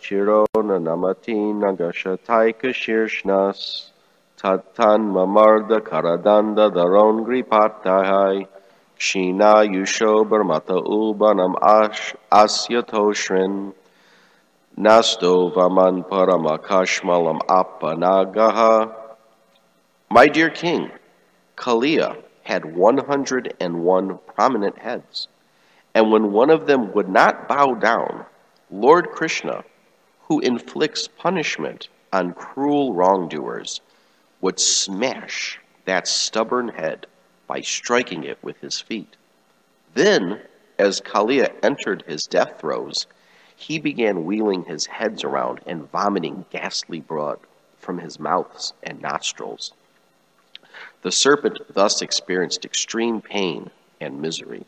Chiro Namati Nagashatai Shirshnas Tatan Mamarda Karadanda Daron Gripatahai Kshina Yusho Barmata Ulbanam Asyatoshrin Nasto Vaman Paramakashmalam Apanagaha. My dear king, Kalia had 101 prominent heads, and when one of them would not bow down, Lord Krishna, who inflicts punishment on cruel wrongdoers, would smash that stubborn head by striking it with his feet. Then, as Kalia entered his death throes, he began wheeling his heads around and vomiting ghastly blood from his mouths and nostrils. The serpent thus experienced extreme pain and misery.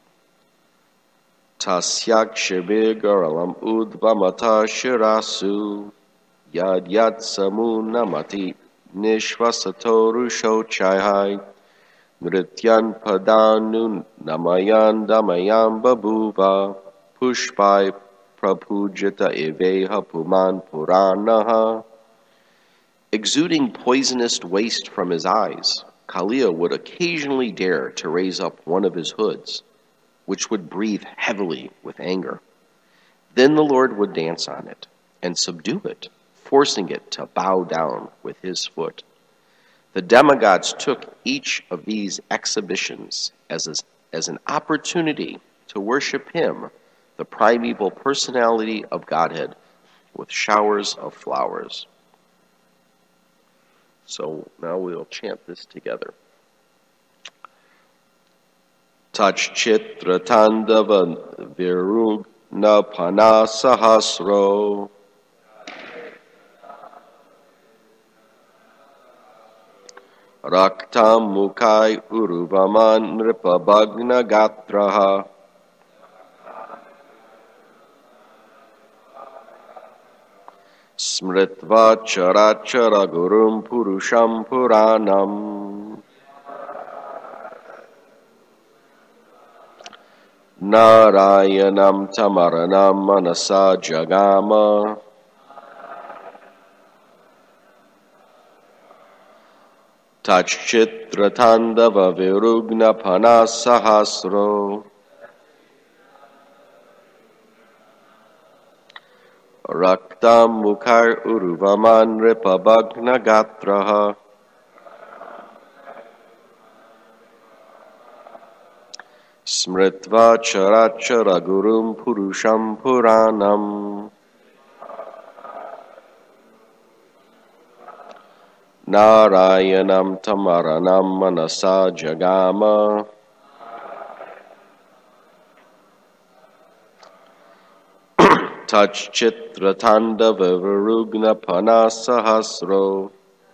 Tasyak shibigaralam udvamata shirasu yad yad samu namati nishvasatoru shochai nrityan padanu namayan damayam babuva pushpai prabhujita eveha puman puranaha. Exuding poisonous waste from his eyes, Kalia would occasionally dare to raise up one of his hoods, which would breathe heavily with anger. Then the Lord would dance on it and subdue it, forcing it to bow down with his foot. The demigods took each of these exhibitions as an opportunity to worship him, the primeval personality of Godhead, with showers of flowers. So now we'll chant this together. Tach chitra tandava virugna panasahasro raktam mukai uruvaman nripabhagna gatraha smritva charachara gurum purusham puranam Narayanam tamaranam manasa jagama Tachchitra tandava virugna panasahasro Raktam mukhar uruvaman ripabhagna gatraha Smritva charachara gurum purusham puranam Narayanam tamaranam manasa jagama Tachchitra tandava virugna panasahasro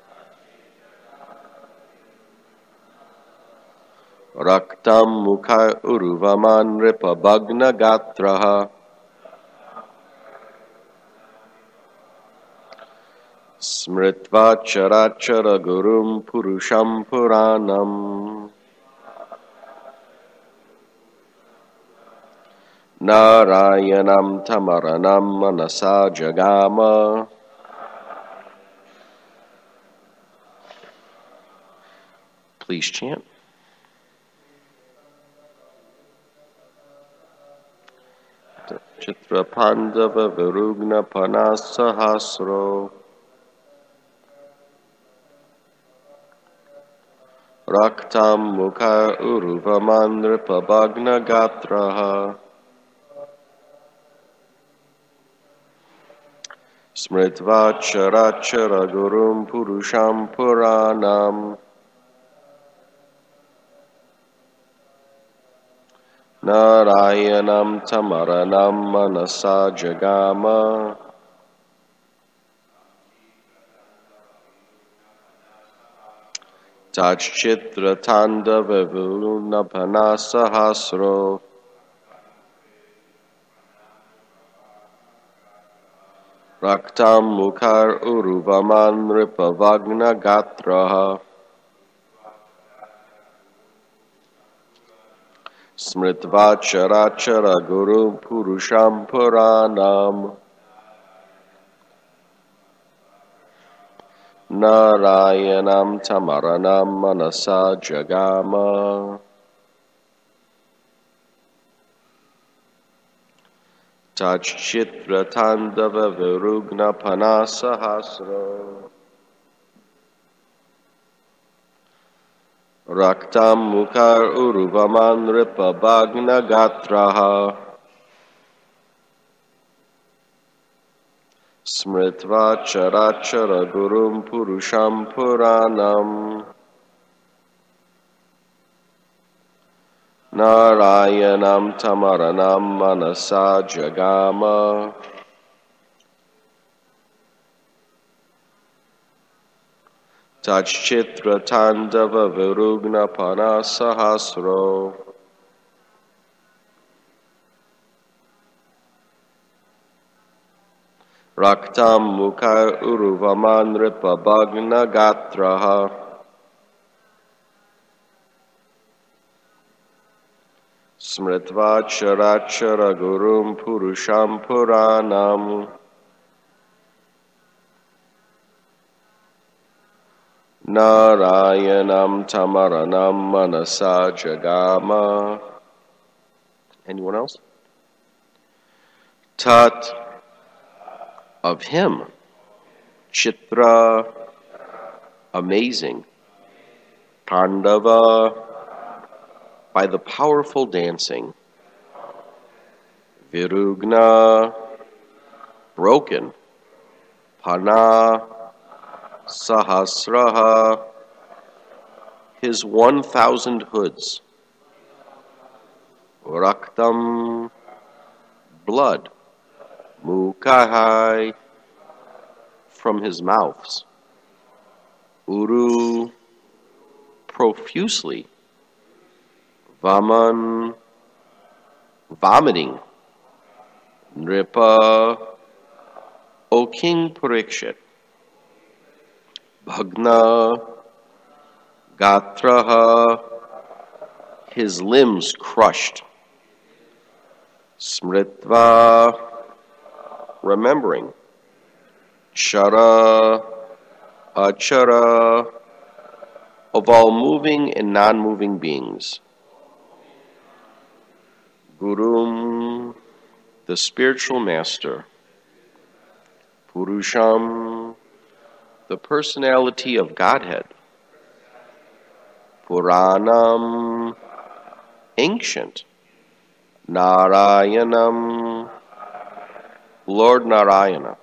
Raktam mukha uruvaman ripabhagna gatraha Smritva charachara gurum purusham puranam Narayanam tamaranam manasa jagama. Please chant. Chitra Pandava Virugna Panasahasro Raktam Mukha Uruvaman Ripabhagna Gatraha Smritva Charachara Gurum Purusham Puranam Narayanam tamaranam manasa jagama Tachchitra tandava virugna panasahasro Raktam mukhar uruvaman ripavagna gatraha Smritva charachara guru purusham puranam Narayanam tamaranam manasa jagama. Tachchitra tandava virugna panasahasra. Raktam mukar uruvaman ripabhagna gatraha. Smritva charachara gurum purusham puranam. Narayanam tamaranam manasa jagama. Tachchitra tandava virugna panasahasro. Raktam mukha uruvaman ripabhagna gatraha. Smritva charachara gurum purusham puranam. Narayanam tamaranam manasa jagama. Anyone else? Tat, of him. Chitra, amazing. Pandava, by the powerful dancing. Virugna, broken. Pana, Sahasraha, his 1,000 hoods. Raktam, blood. Mukahai, from his mouths. Uru, profusely. Vaman, vomiting. Nripa, O King Parikshit. Bhagna, Gatraha, his limbs crushed. Smritva, remembering. Chara, Achara, of all moving and non-moving beings. Gurum, the spiritual master. Purusham, the personality of Godhead. Puranam, ancient. Narayanam, Lord Narayana.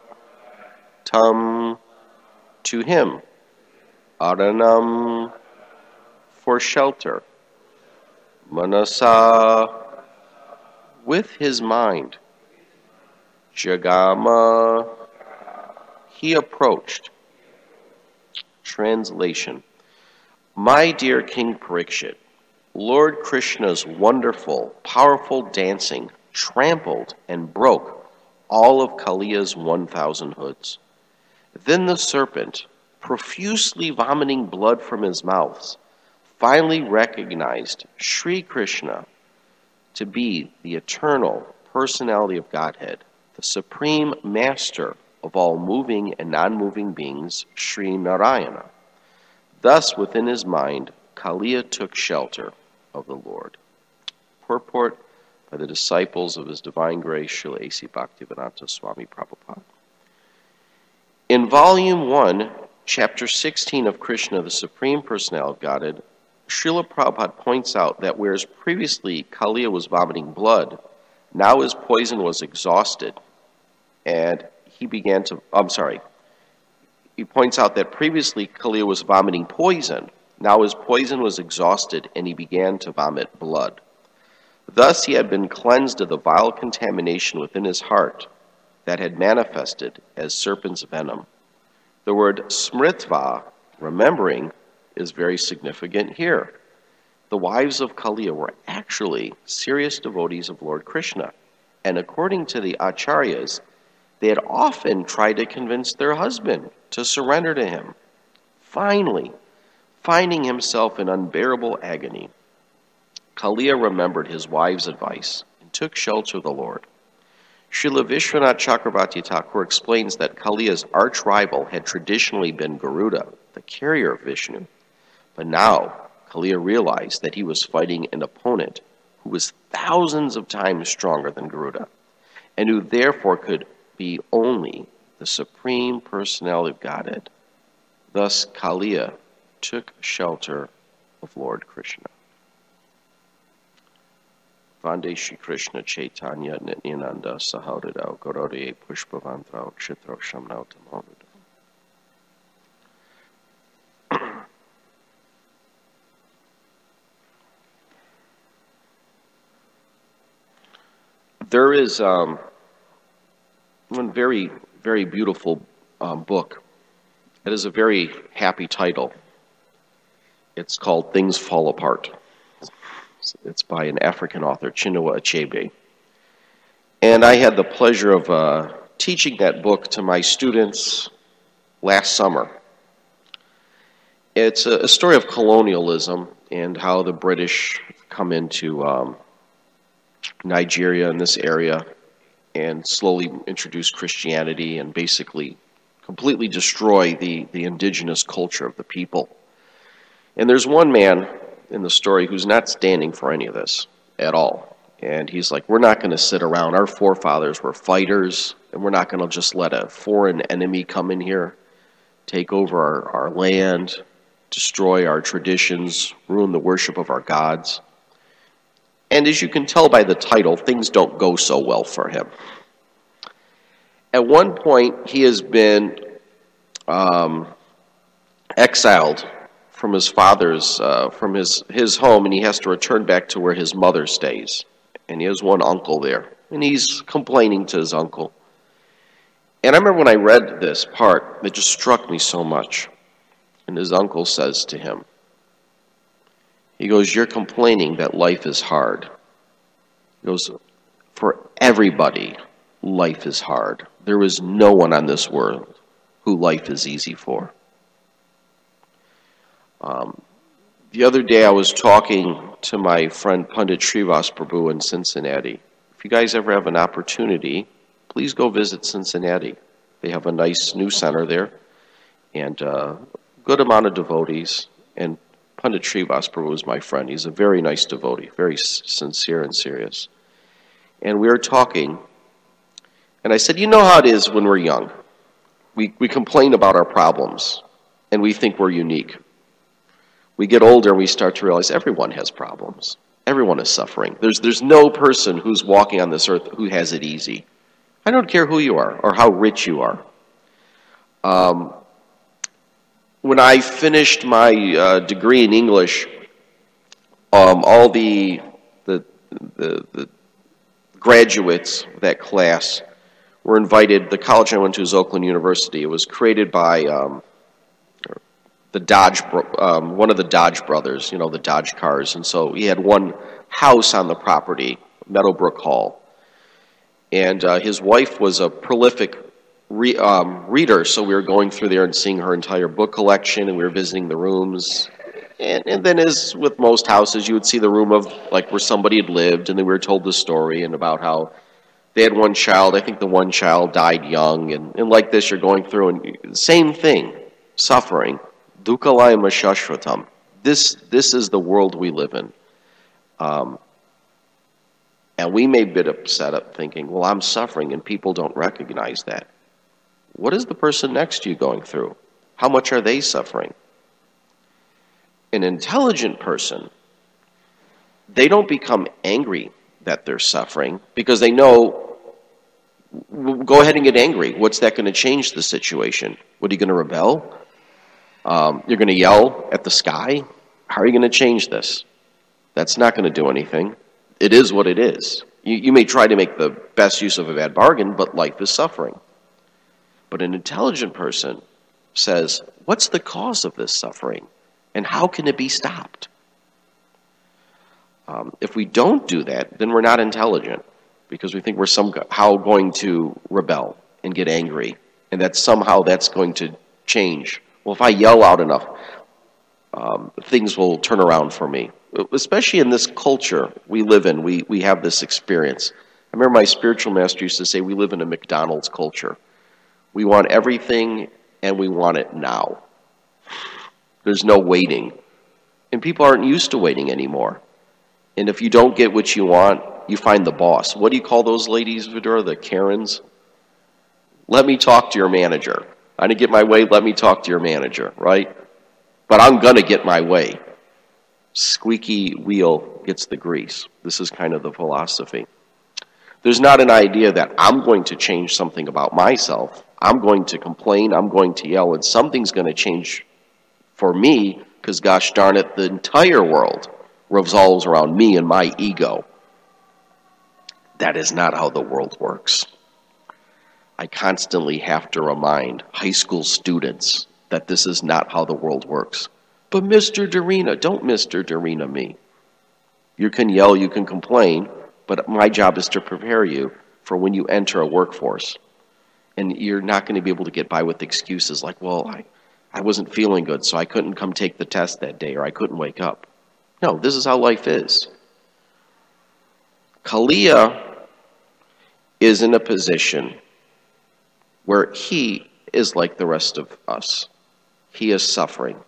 Tam, to him. Aranam, for shelter. Manasa, with his mind. Jagama, he approached. Translation. My dear King Parikshit, Lord Krishna's wonderful, powerful dancing trampled and broke all of Kaliya's 1,000 hoods. Then the serpent, profusely vomiting blood from his mouth, finally recognized Sri Krishna to be the eternal personality of Godhead, the supreme master of all moving and non-moving beings, Sri Narayana. Thus, within his mind, Kaliya took shelter of the Lord. Purport by the disciples of His Divine Grace, Srila A.C. Bhaktivedanta Swami Prabhupada. In Volume 1, Chapter 16 of Krishna, the Supreme Personality of Godhead, Srila Prabhupada points out that whereas previously Kaliya was vomiting blood, now his poison was exhausted, and he points out that previously Kaliya was vomiting poison. Now his poison was exhausted, and he began to vomit blood. Thus he had been cleansed of the vile contamination within his heart that had manifested as serpent's venom. The word smritva, remembering, is very significant here. The wives of Kaliya were actually serious devotees of Lord Krishna, and according to the acharyas, they had often tried to convince their husband to surrender to him. Finally, finding himself in unbearable agony, Kaliya remembered his wife's advice and took shelter of the Lord. Srila Vishwanath Chakravarti Thakur explains that Kaliya's arch-rival had traditionally been Garuda, the carrier of Vishnu. But now, Kaliya realized that he was fighting an opponent who was thousands of times stronger than Garuda, and who therefore could be only the Supreme Personality of Godhead. Thus, Kaliya took shelter of Lord Krishna. Vande Shri Krishna Chaitanya Nityananda Sahodaya Gaurodiya Pushpavantra Chitra Shamnau Tamoda. There is one very, very beautiful book. It has a very happy title. It's called Things Fall Apart. It's by an African author, Chinua Achebe. And I had the pleasure of teaching that book to my students last summer. It's a story of colonialism and how the British come into Nigeria and this area and slowly introduce Christianity and basically completely destroy the indigenous culture of the people. And there's one man in the story who's not standing for any of this at all. And he's like, we're not going to sit around. Our forefathers were fighters, and we're not going to just let a foreign enemy come in here, take over our land, destroy our traditions, ruin the worship of our gods. And as you can tell by the title, things don't go so well for him. At one point, he has been exiled from his father's, from his home, and he has to return back to where his mother stays. And he has one uncle there, and he's complaining to his uncle. And I remember when I read this part, it just struck me so much. And his uncle says to him, he goes, you're complaining that life is hard. He goes, for everybody, life is hard. There is no one on this world who life is easy for. The other day I was talking to my friend Pandit Srivas Prabhu in Cincinnati. If you guys ever have an opportunity, please go visit Cincinnati. They have a nice new center there and a good amount of devotees. And Pandit Srivas Prabhu is my friend. He's a very nice devotee, very sincere and serious. And we were talking, and I said, you know how it is when we're young. We complain about our problems, and we think we're unique. We get older and we start to realize everyone has problems. Everyone is suffering. There's no person who's walking on this earth who has it easy. I don't care who you are or how rich you are. When I finished my degree in English, all the graduates of that class were invited. The college I went to is Oakland University. It was created by the Dodge, one of the Dodge brothers, the Dodge cars. And so he had one house on the property, Meadowbrook Hall. And his wife was a prolific reader, so we were going through there and seeing her entire book collection, and we were visiting the rooms. And then, as with most houses, you would see the room of like where somebody had lived, and then we were told the story and about how they had one child. I think the one child died young, and like this, you're going through, and same thing, suffering. Dukhalayam shashvatam. This is the world we live in. And we may be upset at thinking, well, I'm suffering, and people don't recognize that. What is the person next to you going through? How much are they suffering? An intelligent person, they don't become angry that they're suffering because they know, go ahead and get angry. What's that going to change the situation? What, are you going to rebel? You're going to yell at the sky? How are you going to change this? That's not going to do anything. It is what it is. You may try to make the best use of a bad bargain, but life is suffering. But an intelligent person says, what's the cause of this suffering? And how can it be stopped? If we don't do that, then we're not intelligent because we think we're somehow going to rebel and get angry, and that somehow that's going to change. Well, if I yell out enough, things will turn around for me. Especially in this culture we live in, we have this experience. I remember my spiritual master used to say, we live in a McDonald's culture. We want everything, and we want it now. There's no waiting. And people aren't used to waiting anymore. And if you don't get what you want, you find the boss. What do you call those ladies, Vidura? The Karens? Let me talk to your manager. I didn't get my way, let me talk to your manager, right? But I'm going to get my way. Squeaky wheel gets the grease. This is kind of the philosophy. There's not an idea that I'm going to change something about myself. I'm going to complain, I'm going to yell, and something's going to change for me, because gosh darn it, the entire world revolves around me and my ego. That is not how the world works. I constantly have to remind high school students that this is not how the world works. But Mr. Dorina, don't Mr. Dorina me. You can yell, you can complain, but my job is to prepare you for when you enter a workforce. And you're not going to be able to get by with excuses like, well, I wasn't feeling good, so I couldn't come take the test that day, or I couldn't wake up. No, this is how life is. Kalia is in a position where he is like the rest of us. He is suffering.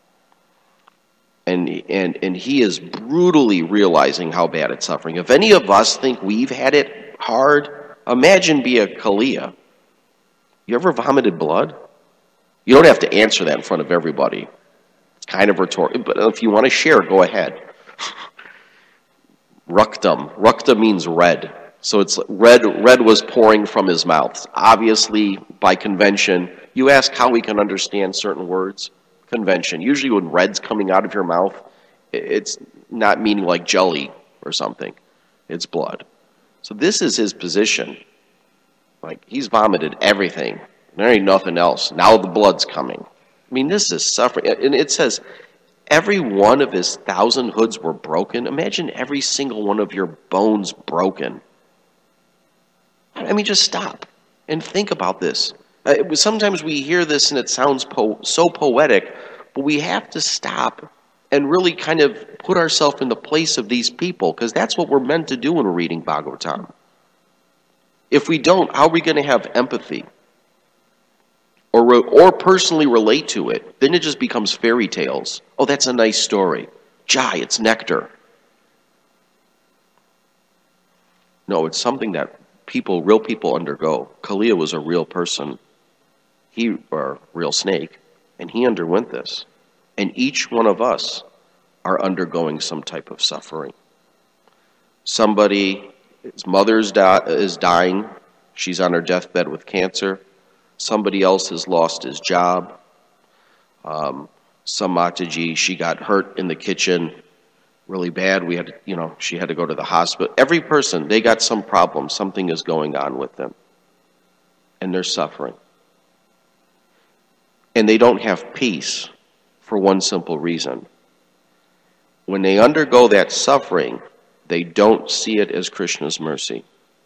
And he is brutally realizing how bad it's suffering. If any of us think we've had it hard, imagine be a Kalia. You ever vomited blood? You don't have to answer that in front of everybody. It's kind of rhetorical, but if you want to share, go ahead. Ruktam. Rukta means red. So it's red was pouring from his mouth. Obviously, by convention, you ask how we can understand certain words. Convention. Usually when red's coming out of your mouth, it's not meaning like jelly or something. It's blood. So this is his position. Like, he's vomited everything. There ain't nothing else. Now the blood's coming. I mean, this is suffering. And it says, every one of his 1,000 hoods were broken. Imagine every single one of your bones broken. I mean, just stop and think about this. Sometimes we hear this and it sounds so poetic, but we have to stop and really kind of put ourselves in the place of these people, because that's what we're meant to do when we're reading Bhagavatam. If we don't, how are we going to have empathy or personally relate to it? Then it just becomes fairy tales. Oh, that's a nice story. Jai, it's nectar. No, it's something that real people undergo. Kalia was a real person. Or real snake, and he underwent this. And each one of us are undergoing some type of suffering. Somebody, his mother is dying. She's on her deathbed with cancer. Somebody else has lost his job. Some Mataji, she got hurt in the kitchen really bad. She had to go to the hospital. Every person, they got some problem. Something is going on with them. And they're suffering. And they don't have peace for one simple reason. When they undergo that suffering, they don't see it as Krishna's mercy.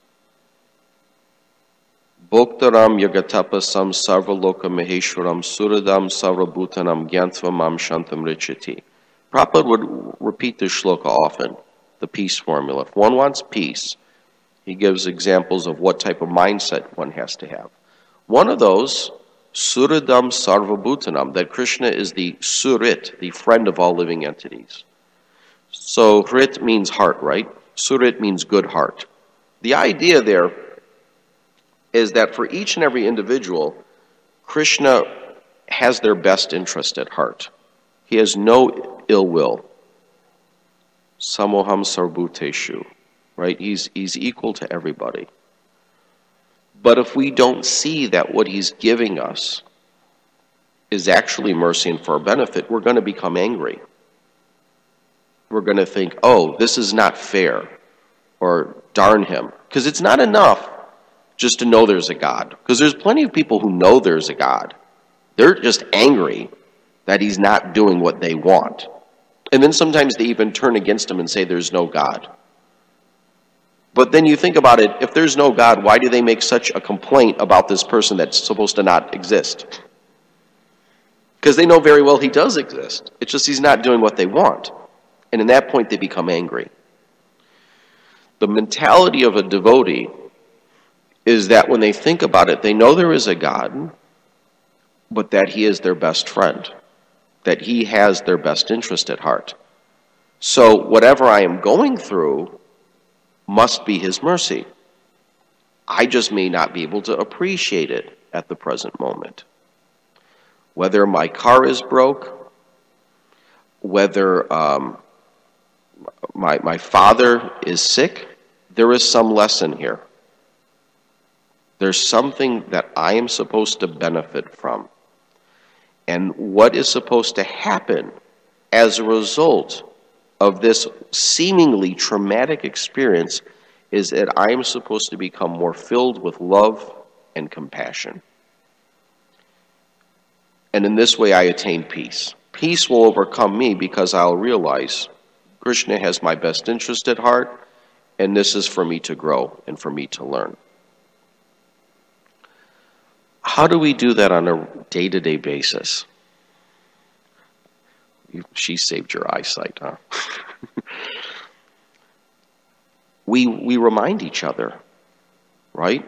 Bhoktaram yagatapasam sarvaloka maheshwaram suradam sarvabhutanam gyantva mam shantam richati. Prabhupada would repeat this shloka often, the peace formula. If one wants peace, he gives examples of what type of mindset one has to have. One of those, Suradam Sarvabhutanam, that Krishna is the Surit, the friend of all living entities. So Hrit means heart, right? Surit means good heart. The idea there is that for each and every individual, Krishna has their best interest at heart. He has no ill will. Samoham Sarvbhuteshu, right? He's equal to everybody. But if we don't see that what he's giving us is actually mercy and for our benefit, we're going to become angry. We're going to think, oh, this is not fair, or darn him. Because it's not enough just to know there's a God. Because there's plenty of people who know there's a God. They're just angry that he's not doing what they want. And then sometimes they even turn against him and say there's no God. But then you think about it, if there's no God, why do they make such a complaint about this person that's supposed to not exist? Because they know very well he does exist. It's just he's not doing what they want. And in that point, they become angry. The mentality of a devotee is that when they think about it, they know there is a God, but that he is their best friend, that he has their best interest at heart. So whatever I am going through must be his mercy. I just may not be able to appreciate it at the present moment. Whether my car is broke, whether my father is sick, there is some lesson here. There's something that I am supposed to benefit from. And what is supposed to happen as a result of this seemingly traumatic experience is that I am supposed to become more filled with love and compassion. And in this way I attain peace. Peace will overcome me because I'll realize Krishna has my best interest at heart, and this is for me to grow and for me to learn. How do we do that on a day-to-day basis? She saved your eyesight, huh? We remind each other, right?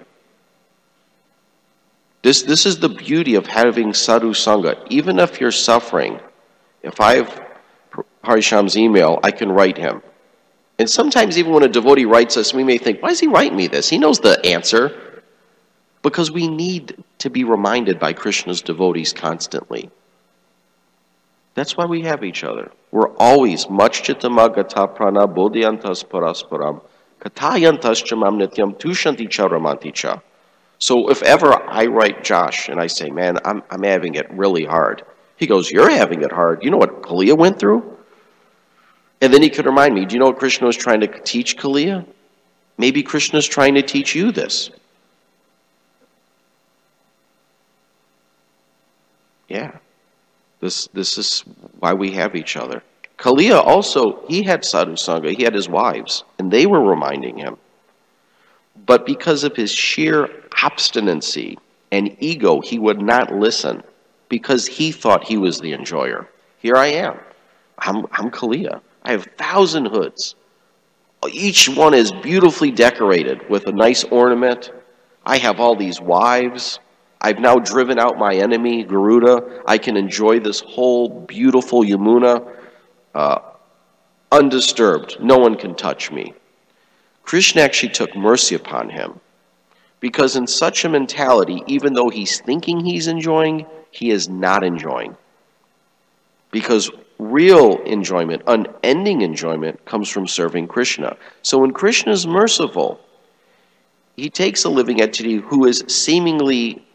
This is the beauty of having sadhu sangha. Even if you're suffering, if I have Harisham's email, I can write him. And sometimes even when a devotee writes us, we may think, why is he writing me this? He knows the answer. Because we need to be reminded by Krishna's devotees constantly. That's why we have each other. We're always machchitama gata prana bodhyantas parasparam katayantas chamam nityam tushanti cha ramanti cha. So if ever I write Josh and I say, man, I'm having it really hard. He goes, you're having it hard. You know what Kalia went through? And then he could remind me, do you know what Krishna was trying to teach Kalia? Maybe Krishna's trying to teach you this. Yeah. This is why we have each other. Kalia also, he had sadhu sangha, he had his wives, and they were reminding him. But because of his sheer obstinacy and ego, he would not listen because he thought he was the enjoyer. Here I am. I'm Kalia. I have 1,000 hoods. Each one is beautifully decorated with a nice ornament. I have all these wives. I've now driven out my enemy, Garuda. I can enjoy this whole beautiful Yamuna undisturbed. No one can touch me. Krishna actually took mercy upon him because in such a mentality, even though he's thinking he's enjoying, he is not enjoying. Because real enjoyment, unending enjoyment, comes from serving Krishna. So when Krishna is merciful, he takes a living entity who is seemingly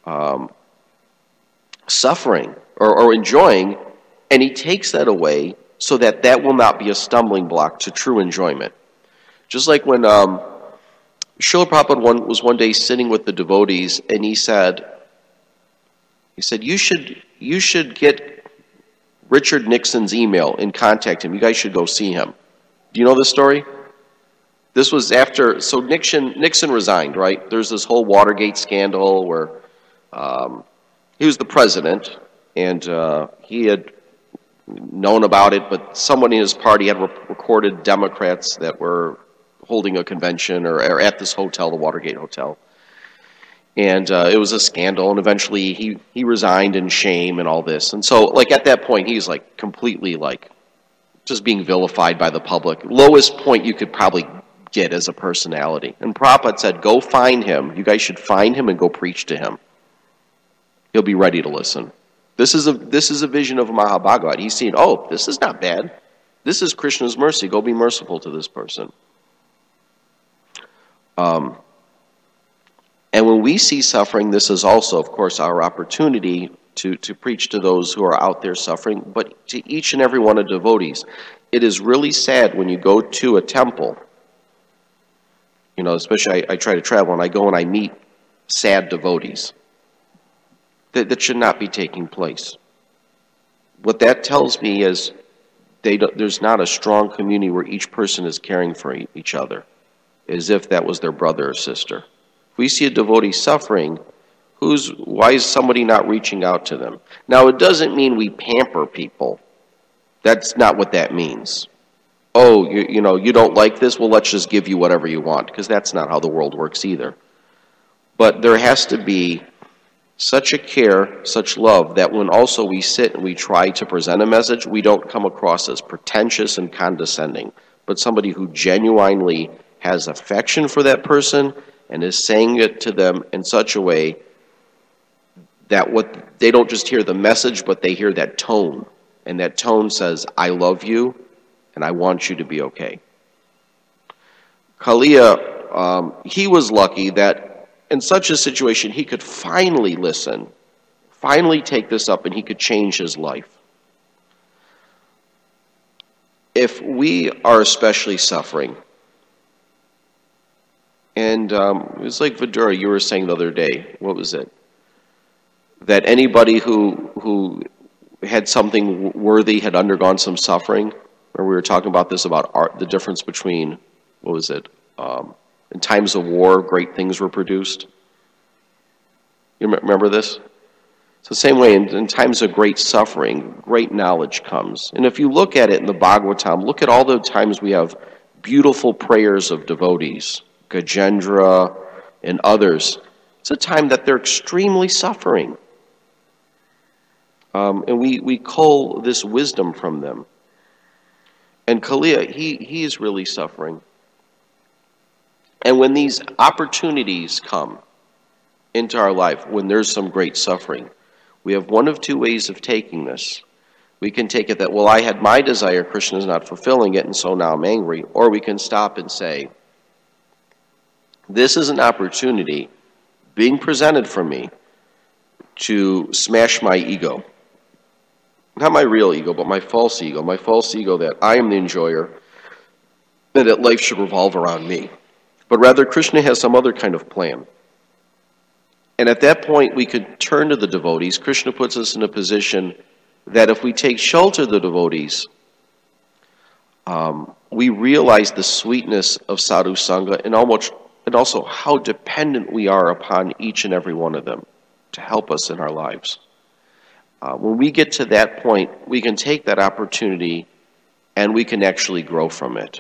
suffering or enjoying, and he takes that away so that that will not be a stumbling block to true enjoyment. Just like when Srila Prabhupada was one day sitting with the devotees, and he said, you should get Richard Nixon's email and contact him. You guys should go see him. Do you know this story? This was after, so Nixon resigned, right? There's this whole Watergate scandal where he was the president, and he had known about it, but someone in his party had recorded Democrats that were holding a convention or at this hotel, the Watergate Hotel. And it was a scandal, and eventually he resigned in shame and all this. And so, like, at that point, he's, like, completely, like, just being vilified by the public. Lowest point you could probably get as a personality. And Prabhupada said, go find him. You guys should find him and go preach to him. He'll be ready to listen. This is a vision of Mahabhagavad. He's seeing, oh, this is not bad. This is Krishna's mercy. Go be merciful to this person. And when we see suffering, this is also, of course, our opportunity to preach to those who are out there suffering, but to each and every one of devotees. It is really sad when you go to a temple, you know, especially I try to travel, and I go and I meet sad devotees. That should not be taking place. What that tells me is there's not a strong community where each person is caring for each other, as if that was their brother or sister. If we see a devotee suffering, why is somebody not reaching out to them? Now, it doesn't mean we pamper people. That's not what that means. oh, you don't like this? Well, let's just give you whatever you want, because that's not how the world works either. But there has to be such a care, such love, that when also we sit and we try to present a message, we don't come across as pretentious and condescending, but somebody who genuinely has affection for that person and is saying it to them in such a way that what they don't just hear the message, but they hear that tone. And that tone says, I love you, and I want you to be okay. Kalia, he was lucky that in such a situation, he could finally listen, finally take this up, and he could change his life. If we are especially suffering, and it was like Vidura, you were saying the other day, what was it? That anybody who had something worthy had undergone some suffering, or we were talking about this, about the difference between, what was it? In times of war, great things were produced. You remember this? It's the same way in times of great suffering, great knowledge comes. And if you look at it in the Bhagavatam, look at all the times we have beautiful prayers of devotees, Gajendra and others. It's a time that they're extremely suffering. And we cull this wisdom from them. And Kalia, he is really suffering. And when these opportunities come into our life, when there's some great suffering, we have one of two ways of taking this. We can take it that, well, I had my desire, Krishna is not fulfilling it, and so now I'm angry. Or we can stop and say, this is an opportunity being presented for me to smash my ego. Not my real ego, but my false ego that I am the enjoyer, and that life should revolve around me. But rather, Krishna has some other kind of plan. And at that point, we could turn to the devotees. Krishna puts us in a position that if we take shelter of the devotees, we realize the sweetness of sadhu sangha and also how dependent we are upon each and every one of them to help us in our lives. When we get to that point, we can take that opportunity and we can actually grow from it.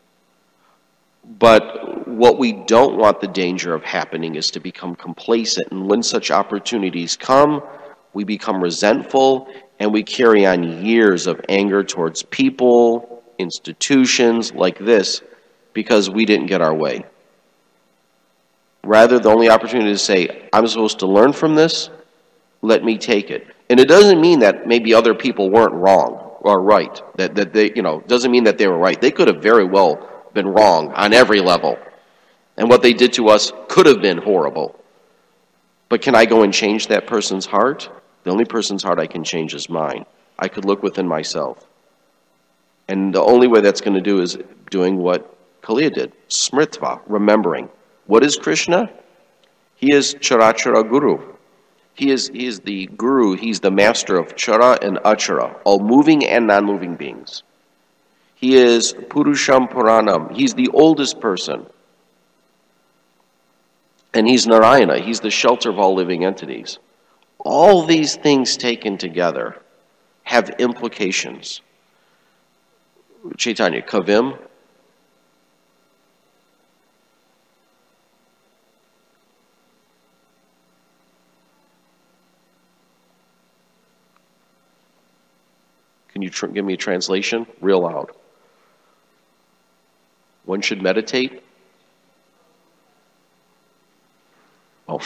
But what we don't want the danger of happening is to become complacent. And when such opportunities come, we become resentful and we carry on years of anger towards people, institutions like this, because we didn't get our way. Rather, the only opportunity is to say, I'm supposed to learn from this, let me take it. And it doesn't mean that maybe other people weren't wrong or right. That they, doesn't mean that they were right. They could have very well been wrong on every level. And what they did to us could have been horrible. But can I go and change that person's heart? The only person's heart I can change is mine. I could look within myself. And the only way that's going to do is doing what Kalia did. Smritva, remembering. What is Krishna? He is Charachara Guru. He is the guru, he's the master of Chara and Achara, all moving and non-moving beings. He is Purusham Puranam, he's the oldest person. And he's Narayana, he's the shelter of all living entities. All these things taken together have implications. Chaitanya, Kavim? Can you give me a translation? Real loud. One should meditate? Oh.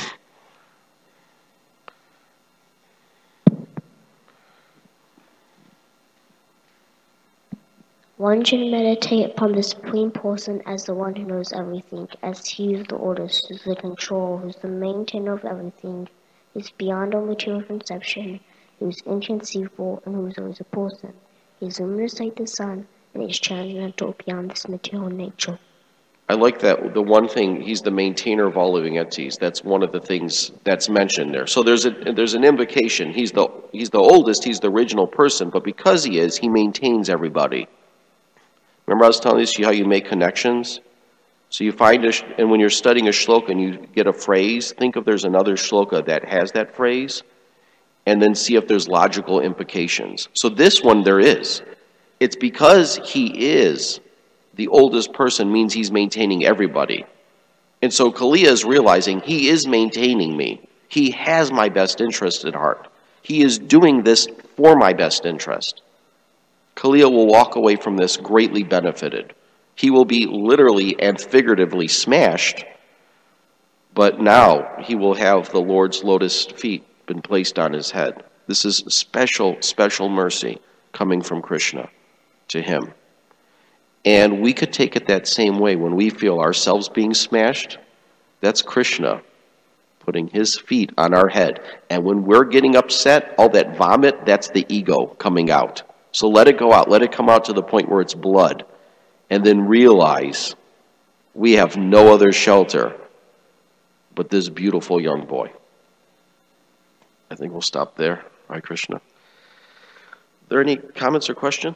One should meditate upon the Supreme Person as the one who knows everything, as he is the oldest, who is the control, who is the maintainer of everything, who is beyond all material conception, who is inconceivable, and who is always a person. He is luminous like the sun, and he is transcendental beyond this material nature. I like that. The one thing, he's the maintainer of all living entities. That's one of the things that's mentioned there. So there's an invocation. He's the oldest, he's the original person, but because he is, he maintains everybody. Remember I was telling you how you make connections? So you find, and when you're studying a shloka and you get a phrase, think if there's another shloka that has that phrase, and then see if there's logical implications. So this one there is. It's because he is the oldest person means he's maintaining everybody. And so Kalia is realizing he is maintaining me. He has my best interest at heart. He is doing this for my best interest. Kalia will walk away from this greatly benefited. He will be literally and figuratively smashed, but now he will have the Lord's lotus feet been placed on his head. This is special, special mercy coming from Krishna to him. And we could take it that same way when we feel ourselves being smashed. That's Krishna putting his feet on our head. And when we're getting upset, all that vomit, that's the ego coming out. So let it go out. Let it come out to the point where it's blood. And then realize we have no other shelter but this beautiful young boy. I think we'll stop there. Hare Krishna. Are there any comments or questions?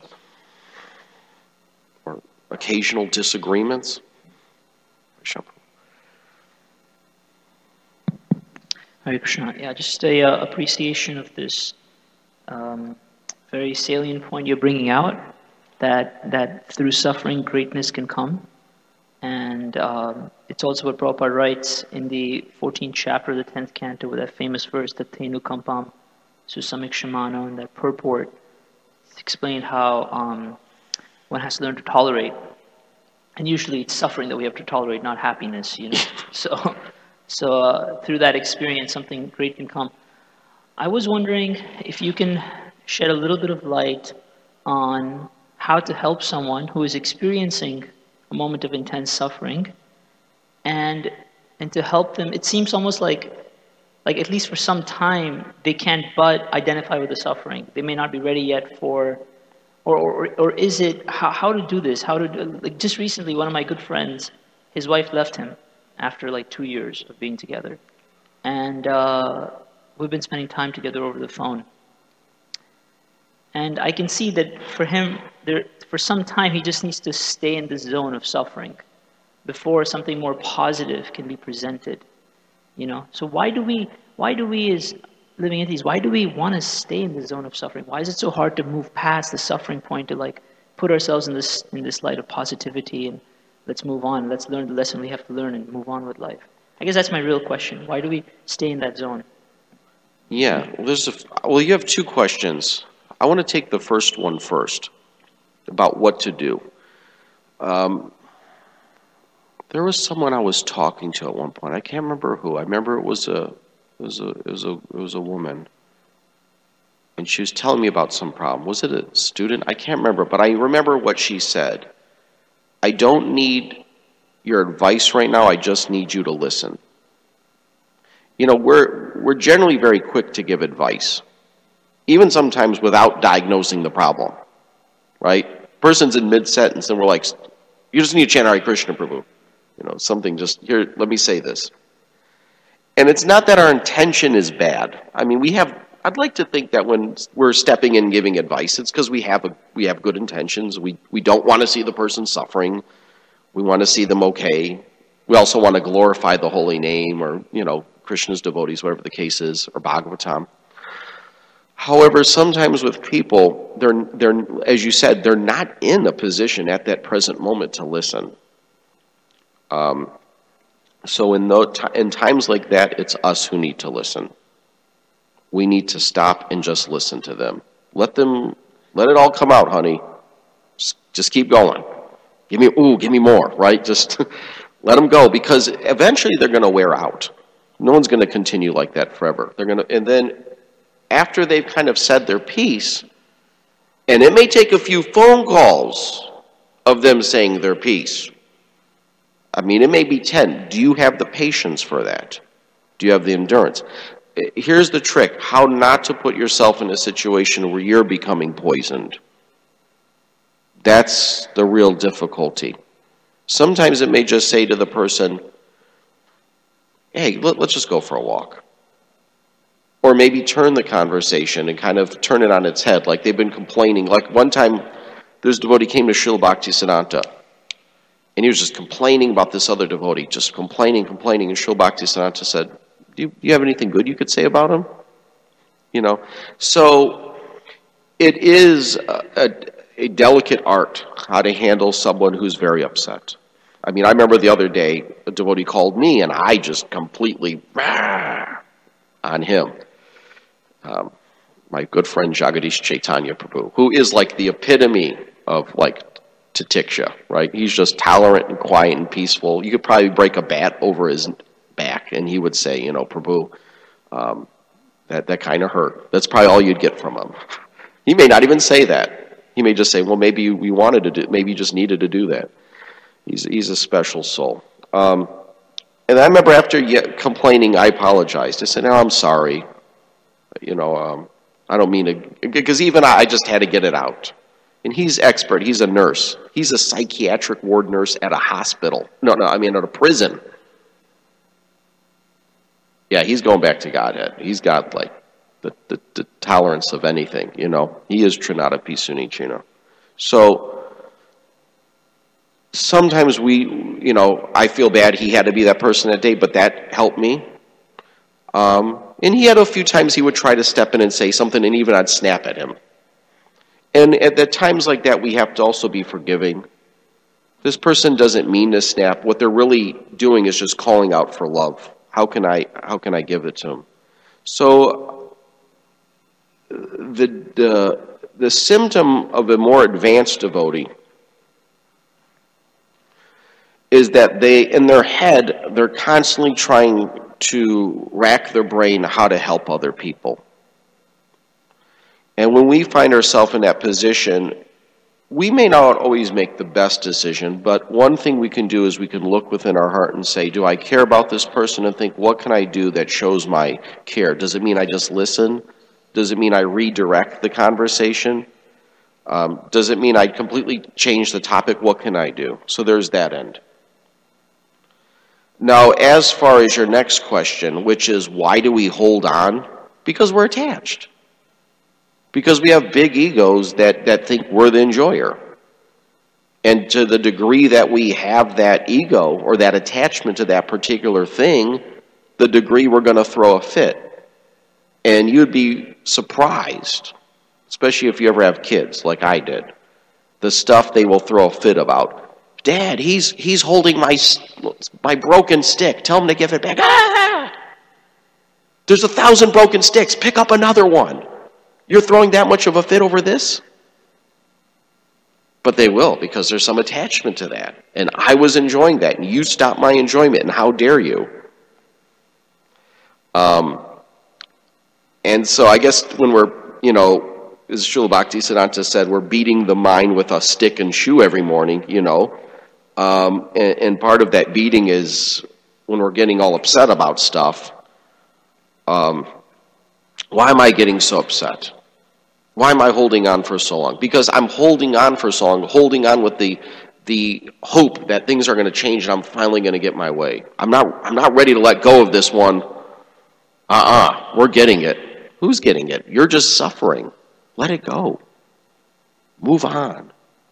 Or occasional disagreements? Hare Krishna. Yeah, just a appreciation of this very salient point you're bringing out, that through suffering greatness can come. And it's also what Prabhupada writes in the 14th chapter of the 10th canto with that famous verse, that Tenu Kampam Susamik Shamano, and that purport. It's explained how one has to learn to tolerate. And usually it's suffering that we have to tolerate, not happiness, you know. So through that experience, something great can come. I was wondering if you can shed a little bit of light on how to help someone who is experiencing a moment of intense suffering, and to help them. It seems almost like at least for some time, they can't but identify with the suffering. They may not be ready yet for, or is it, how to do this? Like just recently, one of my good friends, his wife left him after like 2 years of being together. And we've been spending time together over the phone. And I can see that for him, for some time, he just needs to stay in this zone of suffering before something more positive can be presented. You know, so why do we as living entities, why do we want to stay in the zone of suffering? Why is it so hard to move past the suffering point to like put ourselves in this light of positivity and let's move on, let's learn the lesson we have to learn and move on with life? I guess that's my real question. Why do we stay in that zone? Yeah, well, you have two questions. I want to take the first one first, about what to do. There was someone I was talking to at one point. I can't remember who. I remember it was a woman, and she was telling me about some problem. Was it a student? I can't remember, but I remember what she said. I don't need your advice right now. I just need you to listen. You know, we're generally very quick to give advice, even sometimes without diagnosing the problem, right? Person's in mid-sentence and we're like, you just need to chant Hare Krishna, Prabhu. You know, something just, here, let me say this. And it's not that our intention is bad. I mean, I'd like to think that when we're stepping in giving advice, it's because we have good intentions. We don't want to see the person suffering. We want to see them okay. We also want to glorify the holy name, or, you know, Krishna's devotees, whatever the case is, or Bhagavatam. However, sometimes with people, they're as you said, they're not in a position at that present moment to listen. So in times like that, it's us who need to listen. We need to stop and just listen to them. Let it all come out, honey. Just keep going. Give me more, right? Just let them go, because eventually they're going to wear out. No one's going to continue like that forever. And then after they've kind of said their piece, and it may take a few phone calls of them saying their piece. I mean, it may be 10. Do you have the patience for that? Do you have the endurance? Here's the trick: how not to put yourself in a situation where you're becoming poisoned. That's the real difficulty. Sometimes it may just say to the person, hey, let's just go for a walk. Or maybe turn the conversation and kind of turn it on its head, like they've been complaining. Like one time, this devotee came to Srila Bhaktisiddhanta, and he was just complaining about this other devotee, just complaining, and Srila Bhaktisiddhanta said, do you have anything good you could say about him? You know, so it is, a delicate art how to handle someone who's very upset. I mean, I remember the other day a devotee called me, and I just completely on him. My good friend Jagadish Chaitanya Prabhu, who is like the epitome of like Titiksha, right? He's just tolerant and quiet and peaceful. You could probably break a bat over his back, and he would say, Prabhu, that kind of hurt. That's probably all you'd get from him. He may not even say that. He may just say, well, maybe we wanted to do, maybe you just needed to do that. He's a special soul. And I remember after complaining, I apologized. I said, no, I'm sorry. I don't mean to, because even I just had to get it out. And he's expert. He's a nurse. He's a psychiatric ward nurse at a hospital. No, I mean at a prison. Yeah, he's going back to Godhead. He's got like the tolerance of anything, He is Trinata Pisunichino. So sometimes I feel bad he had to be that person that day, but that helped me. And he had a few times he would try to step in and say something, and even I'd snap at him. And at times like that, we have to also be forgiving. This person doesn't mean to snap. What they're really doing is just calling out for love. How can I give it to them? So the symptom of a more advanced devotee is that in their head, they're constantly trying to rack their brain how to help other people. And when we find ourselves in that position, we may not always make the best decision, but one thing we can do is we can look within our heart and say, do I care about this person? And think, what can I do that shows my care? Does it mean I just listen? Does it mean I redirect the conversation? Does it mean I completely change the topic? What can I do? So there's that end. Now, as far as your next question, which is why do we hold on? Because we're attached. Because we have big egos that think we're the enjoyer. And to the degree that we have that ego or that attachment to that particular thing, the degree we're going to throw a fit. And you'd be surprised, especially if you ever have kids like I did, the stuff they will throw a fit about. Dad, he's holding my broken stick. Tell him to give it back. Ah! There's 1,000 broken sticks. Pick up another one. You're throwing that much of a fit over this? But they will, because there's some attachment to that. And I was enjoying that, and you stopped my enjoyment, and how dare you? And so I guess when we're, as Srila Bhaktisiddhanta said, we're beating the mind with a stick and shoe every morning, and part of that beating is when we're getting all upset about stuff. Why am I getting so upset? Why am I holding on for so long? Because I'm holding on for so long, holding on with the hope that things are going to change and I'm finally going to get my way. I'm not ready to let go of this one. We're getting it. Who's getting it? You're just suffering. Let it go. Move on.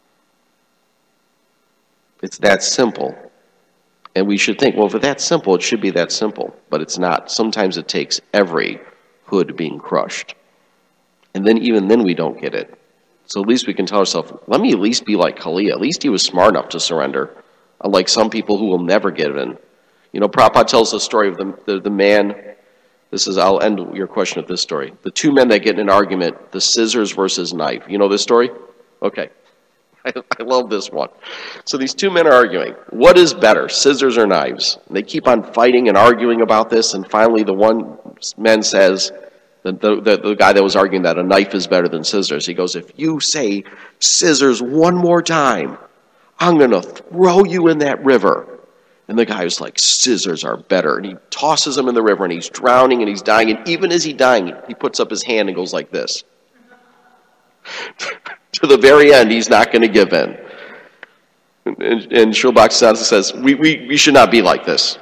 It's that simple. And we should think, well, if it's that simple, it should be that simple. But it's not. Sometimes it takes every hood being crushed. And then even then we don't get it. So at least we can tell ourselves, let me at least be like Kalia. At least he was smart enough to surrender. Unlike some people who will never give in. Prabhupada tells the story of the man. I'll end your question with this story. The two men that get in an argument, the scissors versus knife. You know this story? Okay. I love this one. So these two men are arguing. What is better, scissors or knives? And they keep on fighting and arguing about this, and finally the one man says, the guy that was arguing that a knife is better than scissors, he goes, if you say scissors one more time, I'm going to throw you in that river. And the guy was like, scissors are better. And he tosses him in the river, and he's drowning, and he's dying. And even as he's dying, he puts up his hand and goes like this. To the very end, he's not going to give in. And Srila Bhaktisiddhanta says, we should not be like this.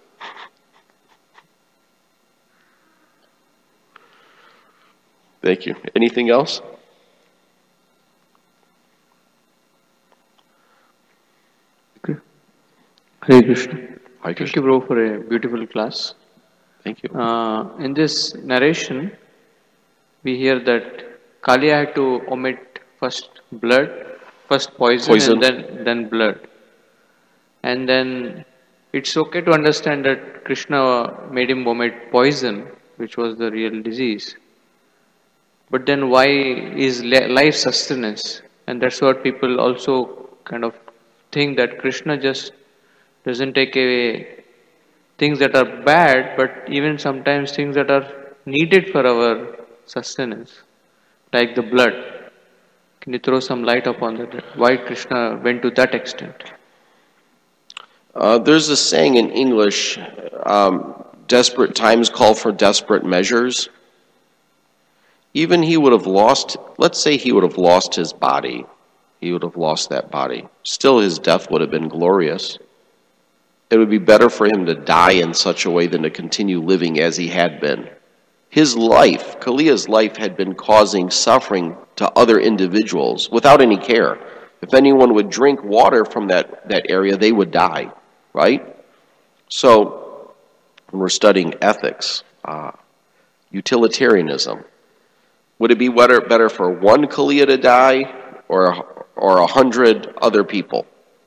Thank you. Anything else? Hare Krishna. Hare Krishna. Thank you, bro, for a beautiful class. Thank you. In this narration, we hear that Kalia had to omit First blood, first poison, Poison. and then blood. And then it's okay to understand that Krishna made him vomit poison, which was the real disease. But then why is life sustenance? And that's what people also kind of think, that Krishna just doesn't take away things that are bad, but even sometimes things that are needed for our sustenance, like the blood. Can you throw some light upon that? Why Krishna went to that extent? There's a saying in English, desperate times call for desperate measures. Even he would have lost, let's say he would have lost his body. He would have lost that body. Still, his death would have been glorious. It would be better for him to die in such a way than to continue living as he had been. His life, Kaliya's life, had been causing suffering to other individuals without any care. If anyone would drink water from that area, they would die, right? So, when we're studying ethics, utilitarianism, would it be better for one Kaliya to die or 100 other people?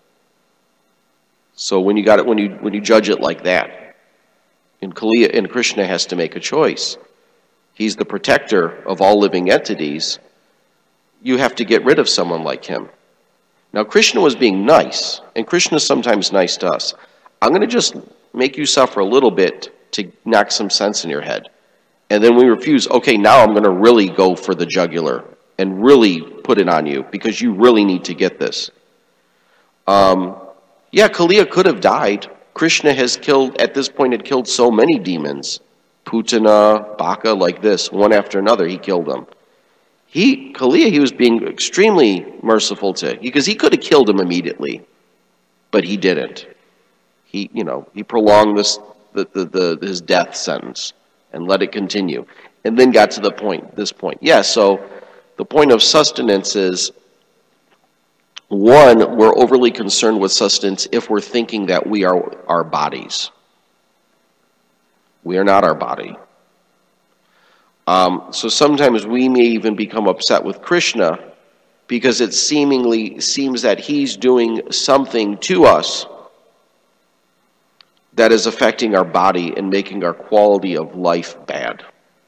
So when you judge it like that, and Krishna has to make a choice. He's the protector of all living entities. You have to get rid of someone like him. Now Krishna was being nice, and Krishna is sometimes nice to us. I'm going to just make you suffer a little bit to knock some sense in your head. And then we refuse, okay, now I'm going to really go for the jugular and really put it on you because you really need to get this. Yeah, Kaliya could have died. Krishna had killed so many demons. Putana, Baka, like this, one after another, he killed them. Kaliya, he was being extremely merciful to, because he could have killed him immediately, but he didn't. He prolonged his death sentence and let it continue, and then got to this point. Yeah, so the point of sustenance is, one, we're overly concerned with sustenance if we're thinking that we are our bodies. We are not our body. So sometimes we may even become upset with Krishna because it seems that he's doing something to us that is affecting our body and making our quality of life bad.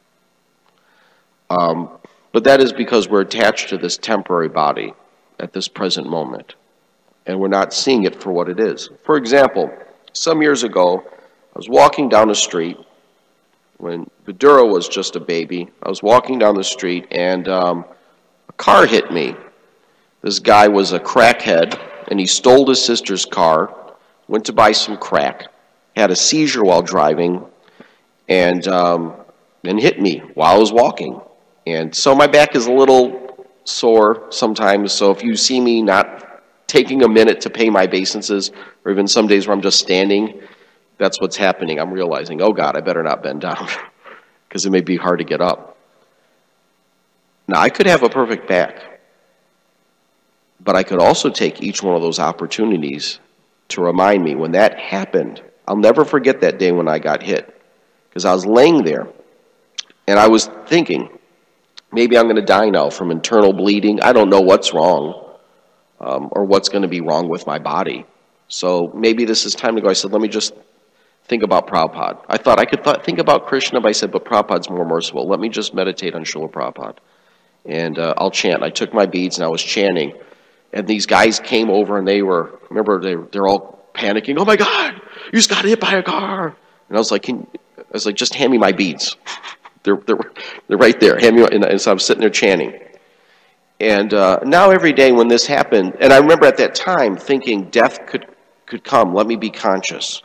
But that is because we're attached to this temporary body at this present moment, and we're not seeing it for what it is. For example, some years ago, I was walking down the street when Vidura was just a baby. I was walking down the street, and a car hit me. This guy was a crackhead, and he stole his sister's car, went to buy some crack, had a seizure while driving, and then hit me while I was walking. And so my back is a little sore sometimes, so if you see me not taking a minute to pay my obeisances, or even some days where I'm just standing, that's what's happening. I'm realizing, oh God, I better not bend down, because it may be hard to get up. Now, I could have a perfect back, but I could also take each one of those opportunities to remind me when that happened. I'll never forget that day when I got hit, because I was laying there, and I was thinking, maybe I'm going to die now from internal bleeding. I don't know what's wrong or what's going to be wrong with my body. So maybe this is time to go. I said, let me just think about Prabhupada. I thought I could think about Krishna, but I said, but Prabhupada's more merciful. Let me just meditate on Srila Prabhupada. And I'll chant. I took my beads and I was chanting. And these guys came over and they're all panicking. Oh my God, you just got hit by a car. And I was like, just hand me my beads. They're right there. Hand me, and so I'm sitting there chanting. And now every day when this happened, and I remember at that time thinking death could come. Let me be conscious.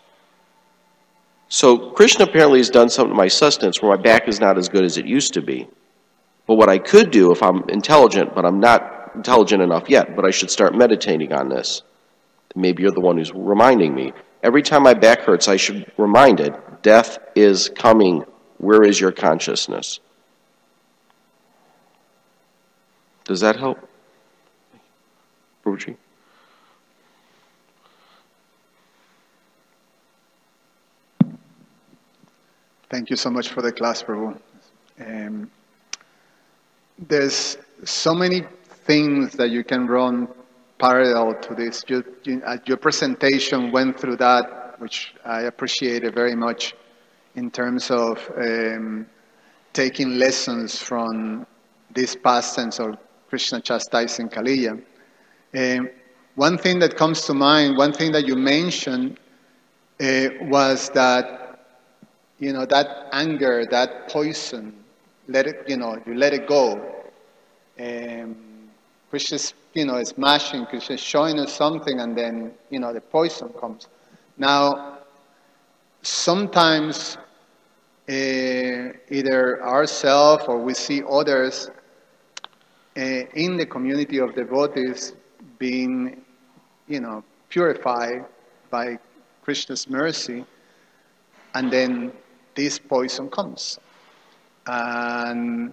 So Krishna apparently has done something to my sustenance where my back is not as good as it used to be. But what I could do if I'm intelligent, but I'm not intelligent enough yet, but I should start meditating on this. Maybe you're the one who's reminding me. Every time my back hurts, I should be reminded, death is coming. Where is your consciousness? Does that help? Prabhuji? Thank you so much for the class, Prabhu. There's so many things that you can run parallel to this. Your presentation went through that, which I appreciated very much in terms of taking lessons from this past tense of Krishna chastising Kaliya. One thing that comes to mind, one thing that you mentioned was that, that anger, that poison, you let it go. Krishna is smashing, Krishna is showing us something, and then, the poison comes. Now, sometimes either ourselves or we see others in the community of devotees being, purified by Krishna's mercy, and then this poison comes. And,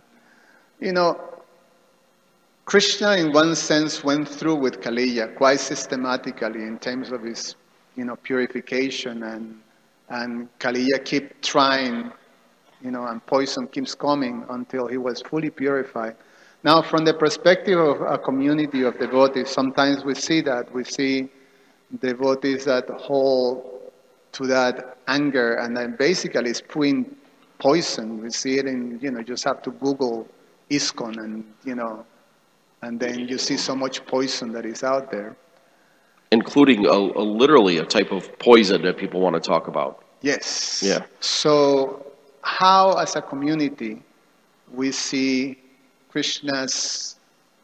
Krishna in one sense went through with Kaliya quite systematically in terms of his, purification, and Kaliya kept trying, and poison keeps coming until he was fully purified. Now, from the perspective of a community of devotees, sometimes we see that. We see devotees that hold to that anger and then basically spewing poison. We see it in, just have to Google ISKCON and then you see so much poison that is out there. Including literally a type of poison that people want to talk about. Yes. Yeah. So how, as a community, we see Krishna's,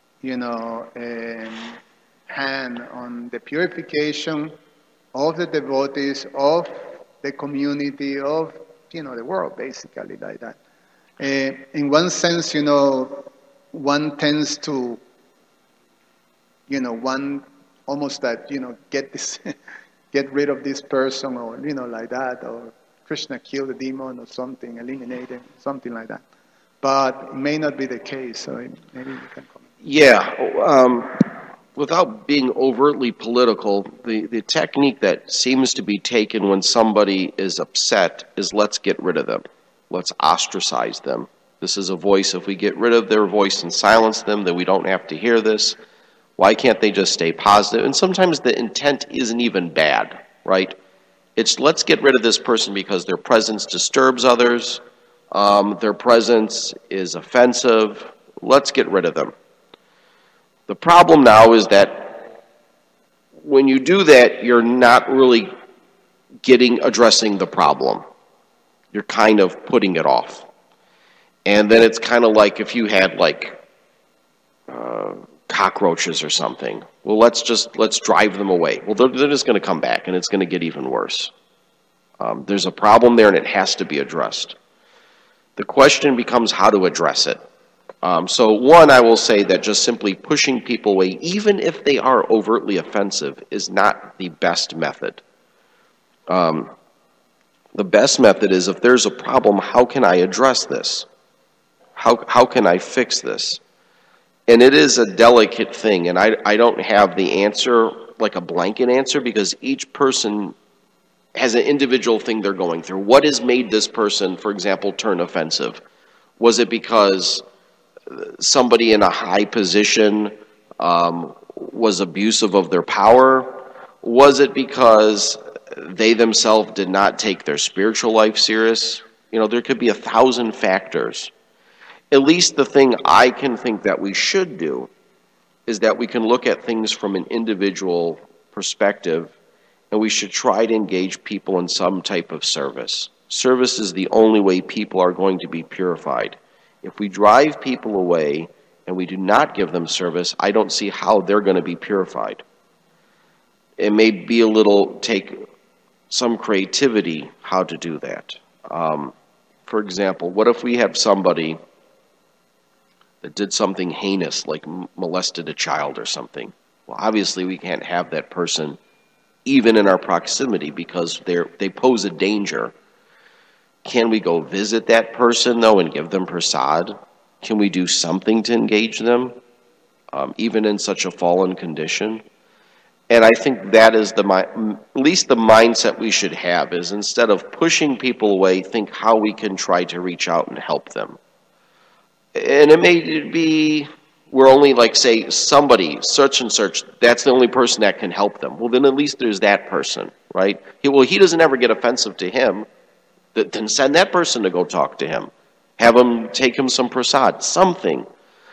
hand on the purification of the devotees, of the community, of, the world, basically, like that. In one sense, one tends to, one almost that, get rid of this person, or, like that, or Krishna kill the demon or something, eliminate him, something like that. But it may not be the case, so maybe you can comment. Yeah. Without being overtly political, the technique that seems to be taken when somebody is upset is let's get rid of them. Let's ostracize them. This is a voice. If we get rid of their voice and silence them, then we don't have to hear this. Why can't they just stay positive? And sometimes the intent isn't even bad, right? It's let's get rid of this person because their presence disturbs others. Their presence is offensive. Let's get rid of them. The problem now is that when you do that, you're not really addressing the problem. You're kind of putting it off. And then it's kind of like if you had cockroaches or something. Well, let's drive them away. Well, they're just going to come back, and it's going to get even worse. There's a problem there, and it has to be addressed. The question becomes how to address it. So one, I will say that just simply pushing people away, even if they are overtly offensive, is not the best method. The best method is if there's a problem, how can I address this? How can I fix this? And it is a delicate thing, and I don't have the answer, like a blanket answer, because each person has an individual thing they're going through. What has made this person, for example, turn offensive? Was it because somebody in a high position was abusive of their power? Was it because they themselves did not take their spiritual life serious? There could be 1,000 factors. At least the thing I can think that we should do is that we can look at things from an individual perspective, and we should try to engage people in some type of service. Service is the only way people are going to be purified. If we drive people away and we do not give them service, I don't see how they're going to be purified. It may take some creativity how to do that. For example, what if we have somebody that did something heinous, like molested a child or something? Well, obviously we can't have that person even in our proximity because they pose a danger. Can we go visit that person, though, and give them prasad? Can we do something to engage them, even in such a fallen condition? And I think that is at least the mindset we should have, is instead of pushing people away, think how we can try to reach out and help them. And it may be, we're only like, say, somebody, search and search, that's the only person that can help them. Well, then at least there's that person, right? He doesn't ever get offensive to him. Then send that person to go talk to him. Have him take him some prasad, something.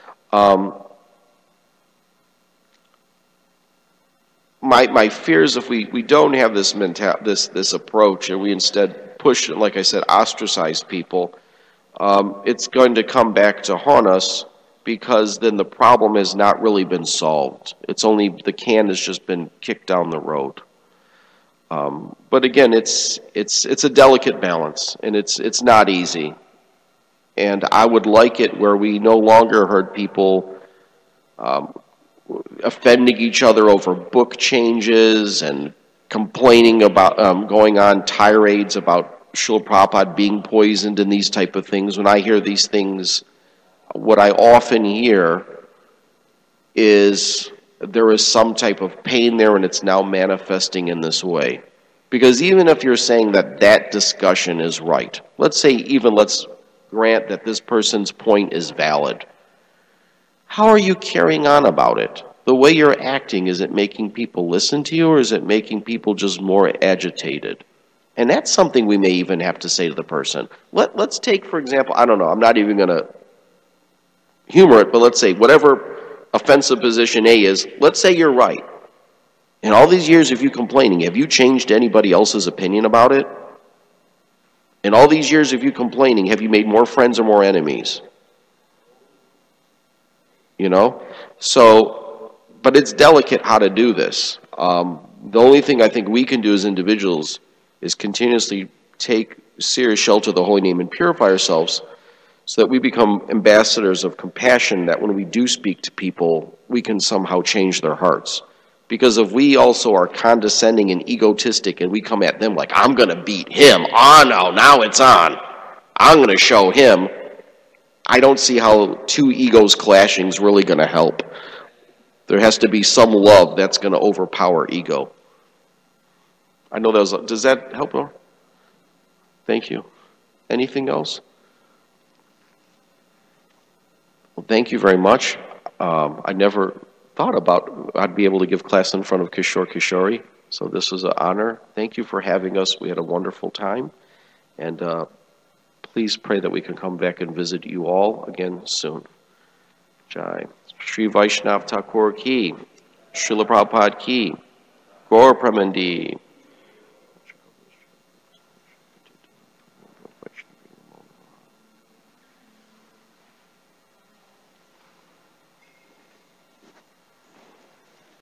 My fear is if we don't have this this approach and we instead push, like I said, ostracize people, it's going to come back to haunt us, because then the problem has not really been solved. It's only the can has just been kicked down the road. But again, it's a delicate balance, and it's not easy. And I would like it where we no longer heard people offending each other over book changes and complaining about going on tirades about Srila Prabhupada being poisoned and these type of things. When I hear these things, what I often hear is there is some type of pain there, and it's now manifesting in this way. Because even if you're saying that discussion is right, let's grant that this person's point is valid, how are you carrying on about it? The way you're acting, is it making people listen to you, or is it making people just more agitated? And that's something we may even have to say to the person. Let's take, for example, I don't know, I'm not even going to humor it, but let's say whatever offensive position A is, let's say you're right. In all these years of you complaining, have you changed anybody else's opinion about it? In all these years of you complaining, have you made more friends or more enemies? So, but it's delicate how to do this. The only thing I think we can do as individuals is continuously take serious shelter of the holy name and purify ourselves, so that we become ambassadors of compassion, that when we do speak to people, we can somehow change their hearts. Because if we also are condescending and egotistic and we come at them like, I'm going to beat him, now it's on, I'm going to show him, I don't see how two egos clashing is really going to help. There has to be some love that's going to overpower ego. I know does that help? Thank you. Anything else? Well, thank you very much. I never thought I'd be able to give class in front of Kishore Kishori, so this is an honor. Thank you for having us. We had a wonderful time, and please pray that we can come back and visit you all again soon. Jai. Sri Vaishnav Thakur ki, Srila Prabhupada ki, Gaur Pramandi.